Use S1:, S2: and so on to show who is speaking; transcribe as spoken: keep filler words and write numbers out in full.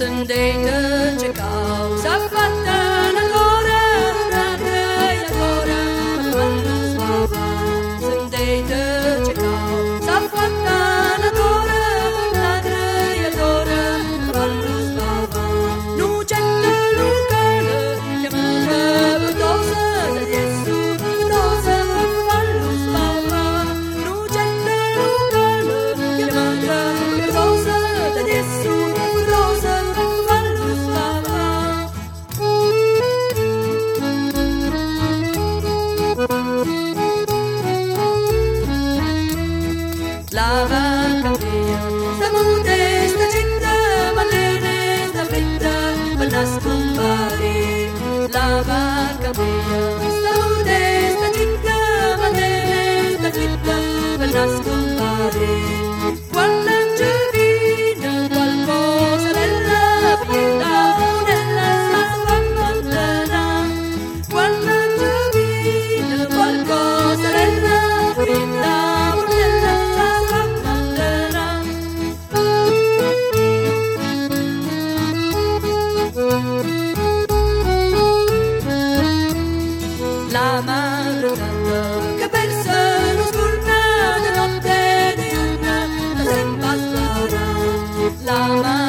S1: Sendete c'è causa fatta un'ancora, una creatura, ma quando sbava. Sendete c'è causa fatta un'ancora, una creatura, ma quando sbava. Nucetta lucana, chiamata butosa, da Gesù, butosa, ma quando sbava. Nucetta lucana, chiamata butosa, da Gesù, butosa, la vacca mia, sta muta, sta città, ballene, sta fritta, per nascombare. La vacca mia, sta muta, sta città, ballene, sta fritta, per nascombare. Quando ci viene qualcosa della vita, nella sua lontana. Quando ci viene qualcosa della vita, la madrugada che persa non scorda di notte di una la sempre a sbarra. La